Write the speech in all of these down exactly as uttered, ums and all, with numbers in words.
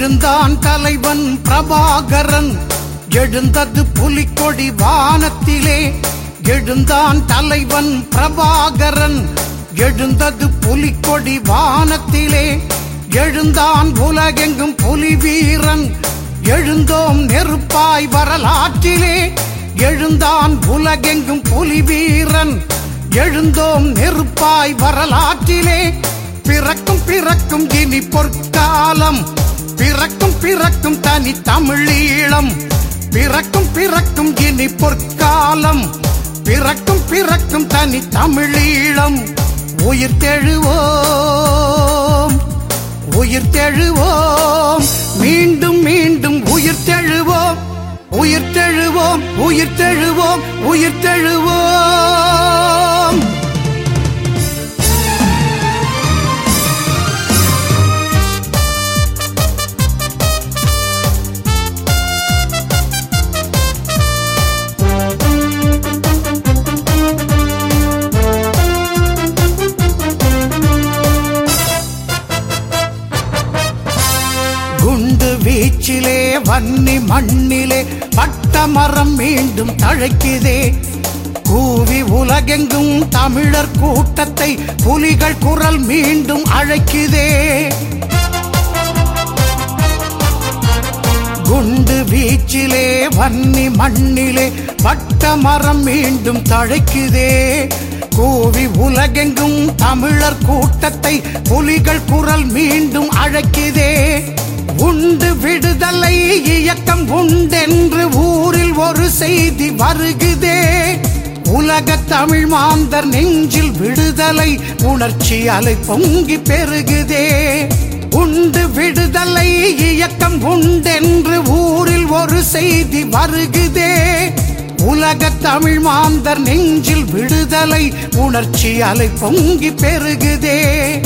எழுந்தான் தலைவன் பிரபாகரன், எழுந்தது புலிக்கொடி வானத்திலே. எழுந்தான் தலைவன் பிரபாகரன், எழுந்தது புலிக்கொடி வானத்திலே. எழுந்தான் உலகெங்கும் புலி வீரன், எழுந்தோம் நெருப்பாய் வரலாற்றிலே. எழுந்தான் உலகெங்கும் புலி வீரன், எழுந்தோம் நெருப்பாய் வரலாற்றிலே. பிறக்கும் பிறக்கும் இனி பொற்காலம், பிறக்கும் பிறக்கும் தனி தமிழீழம். பிறக்கும் பிறக்கும் இனி பொற்காலம், பிறக்கும் பிறக்கும் தனி தமிழீழம். உயிர் தெழுவோம், உயிர் தெழுவோம், மீண்டும் மீண்டும் உயிர் தெழுவோம். உயிர் தெழுவோம், உயிர் தெழுவோம், உயிர் தெழுவோம். குண்டு வீச்சிலே வன்னி மண்ணிலே பட்டமரம் மீண்டும் தழைக்குதே. கூவி உலகெங்கும் தமிழர் கூட்டத்தை புலிகள் குரல் மீண்டும் அழைக்குதே. குண்டு வீச்சிலே வன்னி மண்ணிலே பட்டமரம் மீண்டும் தழைக்குதே. கூவி உலகெங்கும் தமிழர் கூட்டத்தை புலிகள் குரல் மீண்டும் அழைக்குதே. உண்டு விடுதலை இயக்கம் உண்டென்று ஊரில் ஒரு செய்தி வருகுதே. உலக தமிழ் மாந்தர் நெஞ்சில் விடுதலை உணர்ச்சி அலை பொங்கி பெருகுதே. உண்டு விடுதலை இயக்கம் உண்டென்று ஊரில் ஒரு செய்தி வருகுதே. உலக தமிழ் மாந்தர் நெஞ்சில் விடுதலை உணர்ச்சி அலை பொங்கி பெருகுதே.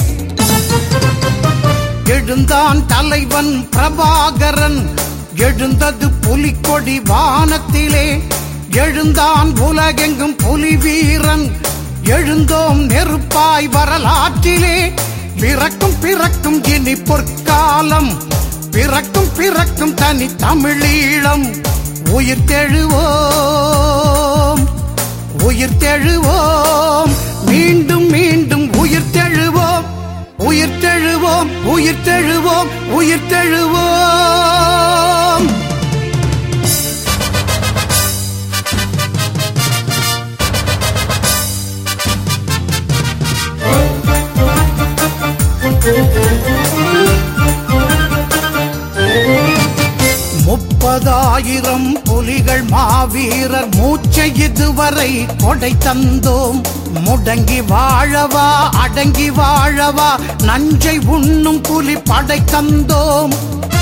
எழுந்தான் தலைவன் பிரபாகரன், எழுந்தது புலிக்கொடி வானத்திலே. எழுந்தான் உலகெங்கும் புலி வீரன், எழுந்தோம் நெருப்பாய் வரலாற்றிலே. பிறக்கும் பிறக்கும் இனி பொற்காலம், பிறக்கும் பிறக்கும் தனி தமிழீழம். உயிர் தெழுவோம், உயிர் தெழுவோம், மீண்டும் மீண்டும் உயிர் தெழுவோம். உயிர் தெழுவோம், உயிர் தெழுவோம், உயிர் தெழுவோம். முப்பதாயிரம் புலிகள் மாவீரர் மூச்சை இதுவரை கொடை தந்தோம். முடங்கி வாழவா அடங்கி வாழவா நஞ்சை உண்ணும் புலி படை தந்தோம்.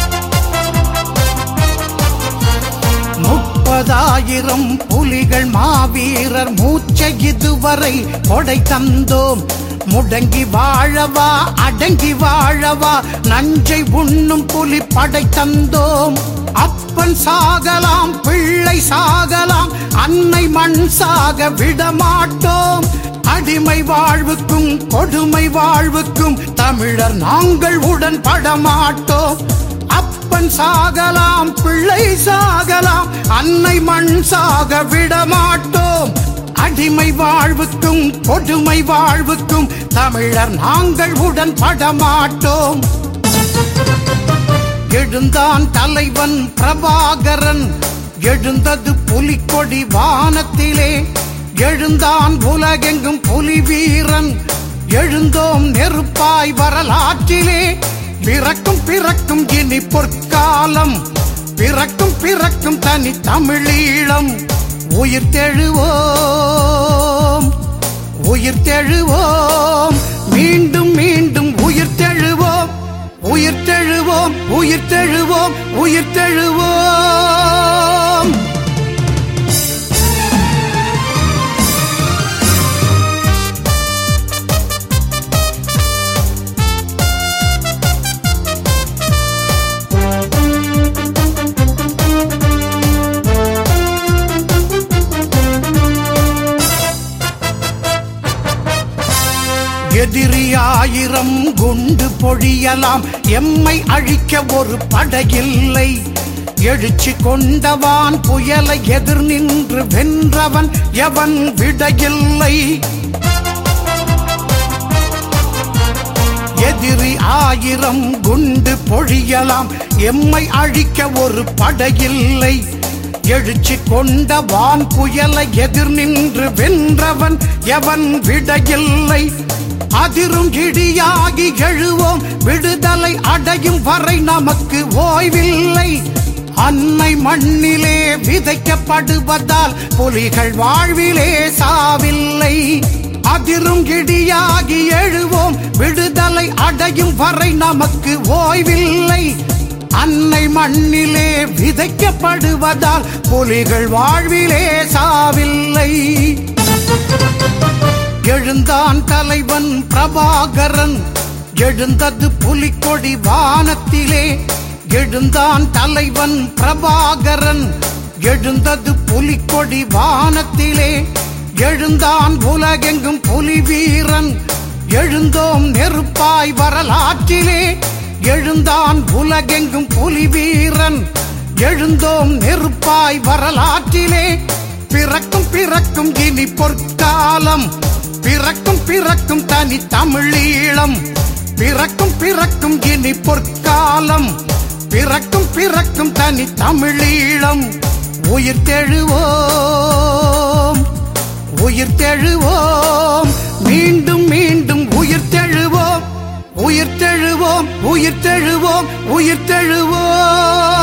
முப்பதாயிரம் புலிகள் மாவீரர் மூச்சை இதுவரை கொடை தந்தோம். முடங்கி வாழவா அடங்கி வாழவா நஞ்சை உண்ணும் புலி படை தந்தோம். அப்பன் சாகலாம் பிள்ளை சாகலாம், அன்னை மண் சாக விடமாட்டோம். அடிமை வாழ்வுக்கும் கொடுமை வாழ்வுக்கும் தமிழர் நாங்கள் உடன் படமாட்டோம். அப்பன் சாகலாம் பிள்ளை சாகலாம், அன்னை மண் சாக விடமாட்டோம். அடிமை வாழ்வுக்கும் கொடுமை வாழ்வுக்கும் தமிழர் நாங்கள் உடன் படமாட்டோம். எழுந்தான் தலைவன் பிரபாகரன், எழுந்தது புலிக்கொடி வானத்திலே. எழுந்தான் உலகெங்கும் புலி வீரன், எழுந்தோம் நெருப்பாய் வரலாற்றிலே. பிறக்கும் பிறக்கும் இனி பொற்காலம், பிறக்கும் பிறக்கும் தனி தமிழீழம். உயிர் தெழுவோம், உயிர் தெழுவோம், மீண்டும் மீண்டும் உயிர் தெழுவோம். உயிர் தெழுவோம், உயிர் தெழுவோம், உயிர் தெழுவோம். எதிரியாயிரம் குண்டு பொழியலாம், எம்மை அழிக்க ஒரு படையில்லை. எழுச்சி கொண்டவான் புயலை எதிர் நின்று வென்றவன் எவன் விடையில்லை. எதிரி ஆயிரம் குண்டு பொழியலாம், எம்மை அழிக்க ஒரு படையில்லை. எழுச்சி கொண்டவான் புயலை எதிர் நின்று வென்றவன் எவன் விடையில்லை. அதிரும் இடியாகி எழுவோம், விடுதலை அடையும் வரை நமக்கு ஓய்வில்லை. அன்னை மண்ணிலே விதைக்கப்படுவதால் புலிகள் வாழ்விலே சாவில்லை. அதிரும் இடியாகி எழுவோம், விடுதலை அடையும் வரை நமக்கு ஓய்வில்லை. அன்னை மண்ணிலே விதைக்கப்படுவதால் புலிகள் வாழ்விலே சாவில்லை. எழுந்தான் தலைவன் பிரபாகரன், எழுந்தது புலிக்கொடி வானத்திலே. எழுந்தான் தலைவன் பிரபாகரன், எழுந்தது புலிக்கொடி வானத்திலே. எழுந்தான் உலகெங்கும் புலி வீரன், எழுந்தோம் நெருப்பாய் வரலாற்றிலே. எழுந்தான் உலகெங்கும் புலி வீரன், எழுந்தோம் நெருப்பாய் வரலாற்றிலே. பிறக்கும் பிறக்கும் இனி பொற்காலம், பிறக்கும் பிறக்கும் தனி தமிழீழம். பிறக்கும் பிறக்கும் இனி பொற்காலம், பிறக்கும் பிறக்கும் தனி தமிழீழம். உயிர் தெழுவோம், உயிர் தெழுவோம், மீண்டும் மீண்டும் உயிர் தெழுவோம். உயிர் தெழுவோம், உயிர் தெழுவோம், உயிர் தெழுவோம்.